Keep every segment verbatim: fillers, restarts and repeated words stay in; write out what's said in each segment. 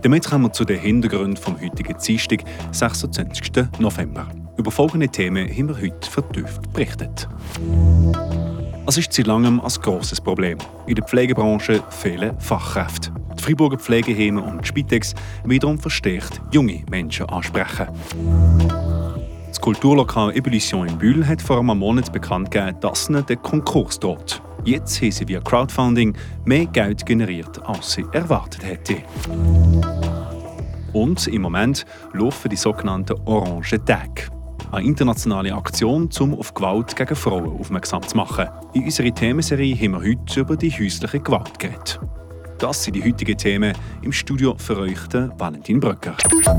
Damit kommen wir zu den Hintergründen vom heutigen Dienstag, sechsundzwanzigsten November. Über folgende Themen haben wir heute vertieft berichtet. Es ist seit langem ein grosses Problem. In der Pflegebranche fehlen Fachkräfte. Die Freiburger Pflegeheime und die Spitex wiederum verstärkt junge Menschen ansprechen. Das Kulturlokal Ebullition in Bühl hat vor einem Monat bekannt gegeben, dass ihnen der Konkurs droht. Jetzt haben sie via Crowdfunding mehr Geld generiert, als sie erwartet hätte. Und im Moment laufen die sogenannten Orange Tage. Eine internationale Aktion, um auf Gewalt gegen Frauen aufmerksam zu machen. In unserer Themenserie haben wir heute über die häusliche Gewalt geredet. Das sind die heutigen Themen. Im Studio für euch der Valentin Bröcker.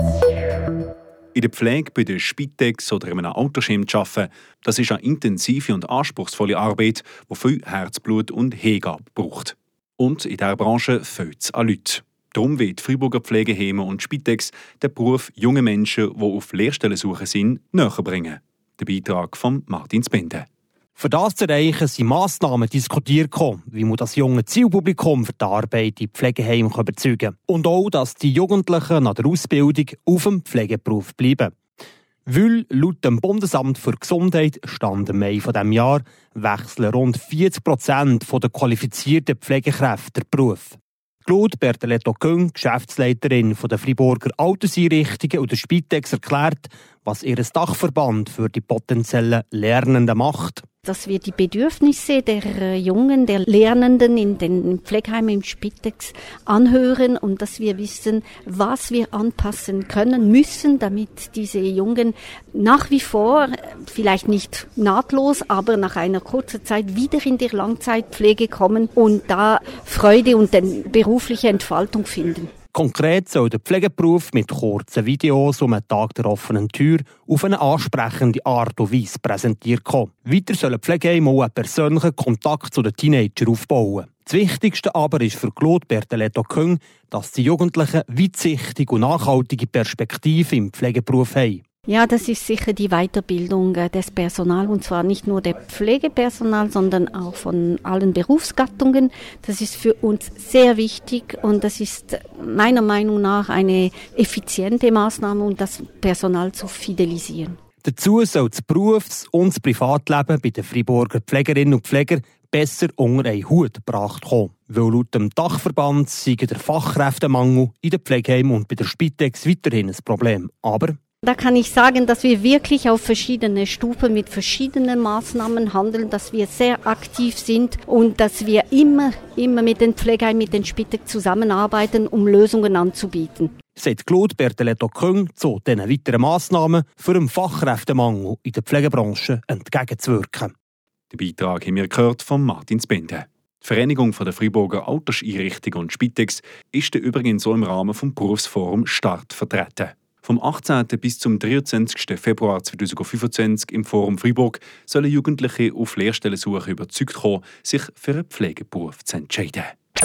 In der Pflege, bei der Spitex oder in einem Altersheim zu arbeiten, das ist eine intensive und anspruchsvolle Arbeit, die viel Herzblut und Hingabe braucht. Und in dieser Branche fehlt es an Leuten. Darum will die Freiburger Pflegeheime und Spitex den Beruf junge Menschen, die auf Lehrstellensuche sind, näher bringen. Der Beitrag von Martin Spende. Für das zu erreichen sind Massnahmen diskutiert gekommen, wie man das junge Zielpublikum für die Arbeit in Pflegeheimen überzeugen kann. Und auch, dass die Jugendlichen nach der Ausbildung auf dem Pflegeberuf bleiben. Weil laut dem Bundesamt für Gesundheit Stand im Mai dieses Jahr wechseln rund vierzig Prozent der qualifizierten Pflegekräfte den Beruf. Claude Bertoletto-Küng, Geschäftsleiterin der Freiburger Alterseinrichtungen und der Spitex, erklärt, was ihr Dachverband für die potenziellen Lernenden macht. Dass wir die Bedürfnisse der Jungen, der Lernenden in den Pflegeheimen im Spitex anhören und dass wir wissen, was wir anpassen können, müssen, damit diese Jungen nach wie vor, vielleicht nicht nahtlos, aber nach einer kurzen Zeit wieder in die Langzeitpflege kommen und da Freude und eine berufliche Entfaltung finden. Konkret soll der Pflegeberuf mit kurzen Videos um einen Tag der offenen Tür auf eine ansprechende Art und Weise präsentiert kommen. Weiter sollen Pflegeheime auch einen persönlichen Kontakt zu den Teenagern aufbauen. Das Wichtigste aber ist für Claude Bertoletto-Küng, dass die Jugendlichen weitsichtige und nachhaltige Perspektive im Pflegeberuf haben. Ja, das ist sicher die Weiterbildung des Personals, und zwar nicht nur der Pflegepersonal, sondern auch von allen Berufsgattungen. Das ist für uns sehr wichtig und das ist meiner Meinung nach eine effiziente Maßnahme, um das Personal zu fidelisieren. Dazu soll das Berufs- und das Privatleben bei den Freiburger Pflegerinnen und Pflegern besser unter einen Hut gebracht kommen. Weil laut dem Dachverband sei der Fachkräftemangel in den Pflegeheimen und bei der Spitex weiterhin ein Problem. Aber da kann ich sagen, dass wir wirklich auf verschiedene Stufen mit verschiedenen Maßnahmen handeln, dass wir sehr aktiv sind und dass wir immer, immer mit den Pflegeheimen, mit den Spitex zusammenarbeiten, um Lösungen anzubieten. Sagt Claude Bertoletto-Küng zu diesen weiteren Massnahmen für den Fachkräftemangel in der Pflegebranche entgegenzuwirken. Den Beitrag haben wir gehört von Martin Spende. Die Vereinigung der Freiburger Alterseinrichtungen und Spitex ist übrigens so im Rahmen des Berufsforums Start vertreten. Vom achtzehnten bis zum dreiundzwanzigsten Februar zweitausendfünfundzwanzig im Forum Freiburg sollen Jugendliche auf Lehrstellensuche überzeugt kommen, sich für einen Pflegeberuf zu entscheiden.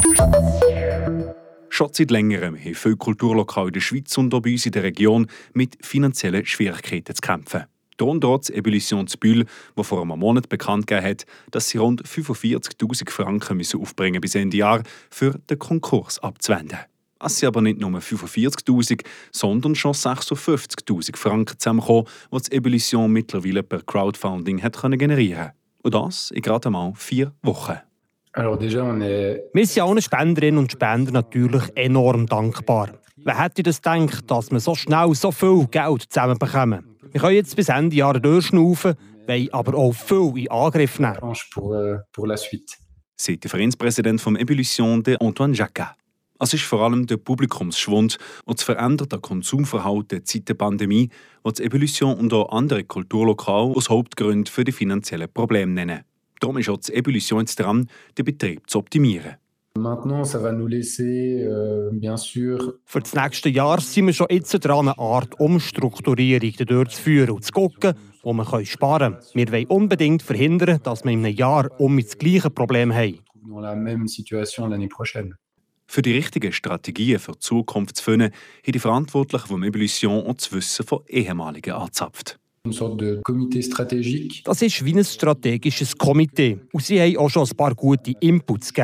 Schon seit längerem haben viele Kulturlokale in der Schweiz und auch bei uns in der Region mit finanziellen Schwierigkeiten zu kämpfen. Darunter das Ebullition in Bühl, das vor einem Monat bekannt gegeben hat, dass sie rund fünfundvierzigtausend Franken müssen aufbringen bis Ende Jahr für den Konkurs abzuwenden. Es sind aber nicht nur fünfundvierzigtausend, sondern schon sechsundfünfzigtausend Franken zusammengekommen, die das Ebullition mittlerweile per Crowdfunding hat generieren konnte. Und das in gerade einmal vier Wochen. Alors déjà, on est... Wir sind allen Spenderinnen und Spendern natürlich enorm dankbar. Wer hätte das gedacht, dass wir so schnell so viel Geld zusammenbekommen? Wir können jetzt bis Ende Jahr durchschnaufen, wollen aber auch viel in Angriff nehmen. Pour, pour la suite. Sagt der Vereinspräsident vom Ebullition, Antoine Jacquat. Es ist vor allem der Publikumsschwund und das veränderte Konsumverhalten seit der Pandemie, das die Ebullition und auch andere Kulturlokale als Hauptgründe für die finanziellen Probleme nennen. Darum ist auch die Ebullition jetzt dran, den Betrieb zu optimieren. Maintenant, ça va nous laisser, euh, bien sûr. Für das nächste Jahr sind wir schon jetzt dran, eine Art Umstrukturierung durchzuführen und zu schauen, wo wir sparen können. Wir wollen unbedingt verhindern, dass wir in einem Jahr um das gleiche Problem haben. Dans la même situation l'année prochaine. Für die richtigen Strategien für die Zukunft zu finden, haben die Verantwortlichen von Ebullition auch das Wissen von Ehemaligen angezapft. Eine sorte de comité stratégique. Das ist wie ein strategisches Komitee und sie haben auch schon ein paar gute Inputs gegeben.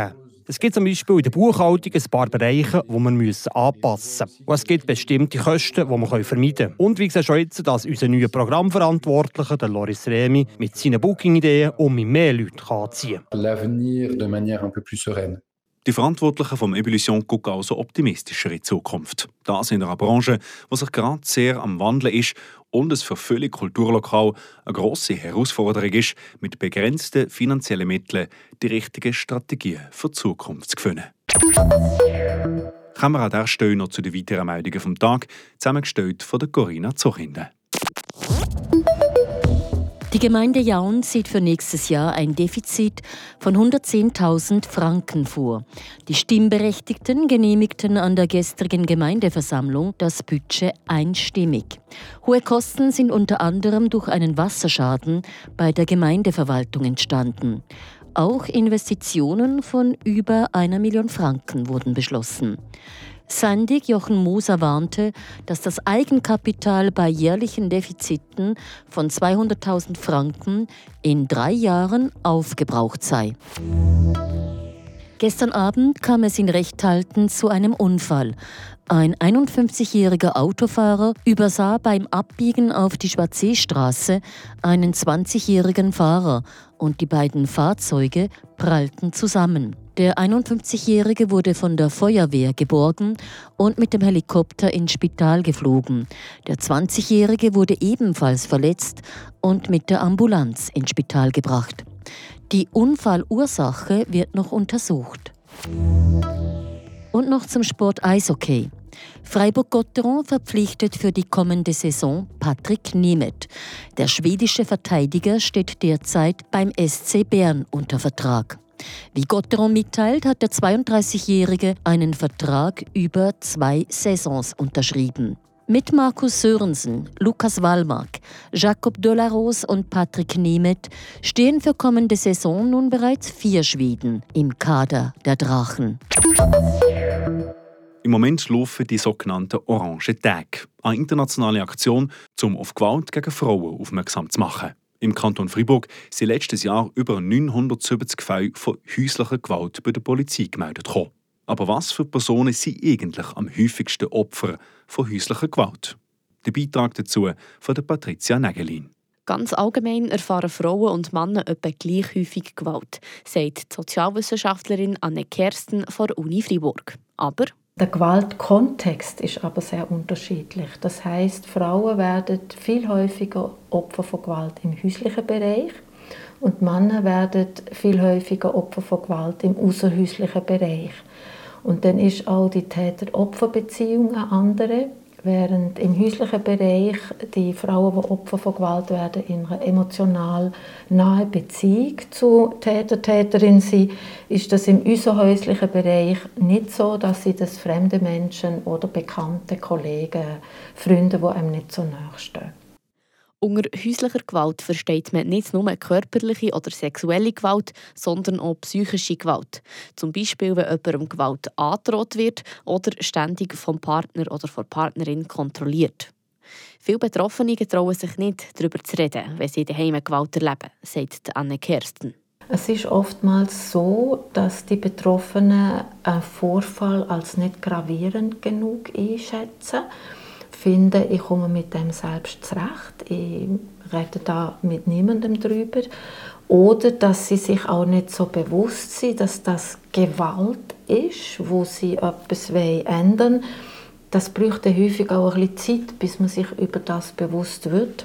Es gibt zum Beispiel in der Buchhaltung ein paar Bereiche, die wir anpassen müssen. Und es gibt bestimmte Kosten, die wir vermeiden können. Und wie siehst du jetzt, dass unser neuer Programmverantwortlicher, der Loris Remy, mit seinen Booking-Ideen um mehr Leute anziehen kann. L'avenir de manière un peu plus sereine. Die Verantwortlichen vom Evolution gucken also optimistischer in die Zukunft. Das in einer Branche, die sich gerade sehr am Wandeln ist und es für viele Kulturlokale eine grosse Herausforderung ist, mit begrenzten finanziellen Mitteln die richtigen Strategien für die Zukunft zu finden. Kommen wir an dieser Stelle noch zu den weiteren Meldungen vom Tag, zusammengestellt von der Corinna Zochinde. Die Gemeinde Jaun sieht für nächstes Jahr ein Defizit von hundertzehntausend Franken vor. Die Stimmberechtigten genehmigten an der gestrigen Gemeindeversammlung das Budget einstimmig. Hohe Kosten sind unter anderem durch einen Wasserschaden bei der Gemeindeverwaltung entstanden. Auch Investitionen von über einer Million Franken wurden beschlossen. Sandig Jochen Moser warnte, dass das Eigenkapital bei jährlichen Defiziten von zweihunderttausend Franken in drei Jahren aufgebraucht sei. Gestern Abend kam es in Rechthalten zu einem Unfall. Ein einundfünfzigjähriger Autofahrer übersah beim Abbiegen auf die Schwarzseestraße einen zwanzigjährigen Fahrer und die beiden Fahrzeuge prallten zusammen. Der einundfünfzigjährige wurde von der Feuerwehr geborgen und mit dem Helikopter ins Spital geflogen. Der zwanzigjährige wurde ebenfalls verletzt und mit der Ambulanz ins Spital gebracht. Die Unfallursache wird noch untersucht. Und noch zum Sport Eishockey. Freiburg-Gotteron verpflichtet für die kommende Saison Patrick Nemeth. Der schwedische Verteidiger steht derzeit beim S C Bern unter Vertrag. Wie Gotteron mitteilt, hat der zweiunddreißigjährige einen Vertrag über zwei Saisons unterschrieben. Mit Markus Sörensen, Lukas Wallmark, Jakob Delaros und Patrick Nemeth stehen für kommende Saison nun bereits vier Schweden im Kader der Drachen. Im Moment laufen die sogenannten Orange Tage, eine internationale Aktion, um auf Gewalt gegen Frauen aufmerksam zu machen. Im Kanton Freiburg sind letztes Jahr über neunhundertsiebzig Fälle von häuslicher Gewalt bei der Polizei gemeldet worden. Aber was für Personen sind eigentlich am häufigsten Opfer von häuslicher Gewalt? Der Beitrag dazu von der Patricia Nägelin. Ganz allgemein erfahren Frauen und Männer etwa gleich häufig Gewalt, sagt die Sozialwissenschaftlerin Anne Kersten von der Uni Freiburg. Aber der Gewaltkontext ist aber sehr unterschiedlich. Das heisst, Frauen werden viel häufiger Opfer von Gewalt im häuslichen Bereich und Männer werden viel häufiger Opfer von Gewalt im außerhäuslichen Bereich. Und dann ist auch die Täter-Opfer-Beziehung eine andere. Während im häuslichen Bereich die Frauen, die Opfer von Gewalt werden, in einer emotional nahen Beziehung zu Täter, Täterin sind, ist das im außerhäuslichen Bereich nicht so, dass sie das fremde Menschen oder bekannte Kollegen, Freunde, die einem nicht so nahe stehen. Unter häuslicher Gewalt versteht man nicht nur körperliche oder sexuelle Gewalt, sondern auch psychische Gewalt. Zum Beispiel, wenn jemandem Gewalt angedroht wird oder ständig vom Partner oder von der Partnerin kontrolliert. Viele Betroffene trauen sich nicht, darüber zu reden, wenn sie daheim Gewalt erleben, sagt Anne Kersten. Es ist oftmals so, dass die Betroffenen einen Vorfall als nicht gravierend genug einschätzen. Finde, ich komme mit dem selbst zurecht, ich rede da mit niemandem drüber. Oder dass sie sich auch nicht so bewusst sind, dass das Gewalt ist, wo sie etwas ändern wollen. Das bräuchte häufig auch ein bisschen Zeit, bis man sich über das bewusst wird.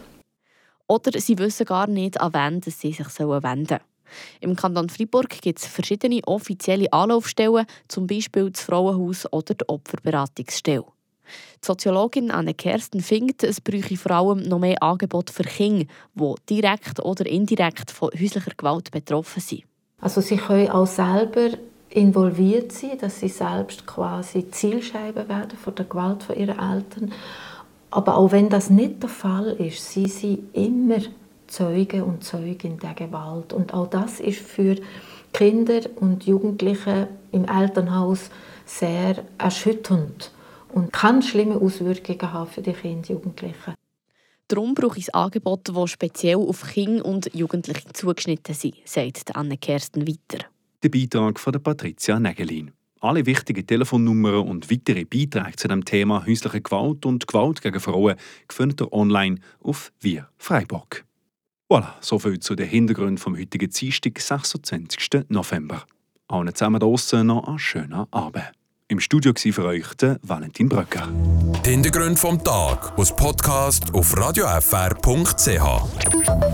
Oder sie wissen gar nicht, an wen sie sich wenden sollen. Im Kanton Freiburg gibt es verschiedene offizielle Anlaufstellen, zum Beispiel das Frauenhaus oder die Opferberatungsstelle. Die Soziologin Anne Kersten findet, es bräuchte vor allem noch mehr Angebote für Kinder, die direkt oder indirekt von häuslicher Gewalt betroffen sind. Also sie können auch selber involviert sein, dass sie selbst quasi Zielscheibe werden von der Gewalt von ihren Eltern. Aber auch wenn das nicht der Fall ist, sie sind immer Zeuge und Zeugin der Gewalt. Und auch das ist für Kinder und Jugendliche im Elternhaus sehr erschütternd und kann schlimme Auswirkungen haben für die Kinder und Jugendlichen. Darum brauche es Angebote, die speziell auf Kinder und Jugendliche zugeschnitten sind, sagt Anne Kersten weiter. Der Beitrag von der Patricia Nägelin. Alle wichtigen Telefonnummern und weitere Beiträge zu dem Thema häusliche Gewalt und Gewalt gegen Frauen findet ihr online auf Wir Freiburg. Voilà, soviel zu den Hintergründen vom heutigen Dienstag, sechsundzwanzigsten November. Allen zusammen draussen noch einen schönen Abend. Im Studio war für euch der Valentin Bröcker. Die Hintergründe vom Tag aus Podcast auf radio f r punkt c h.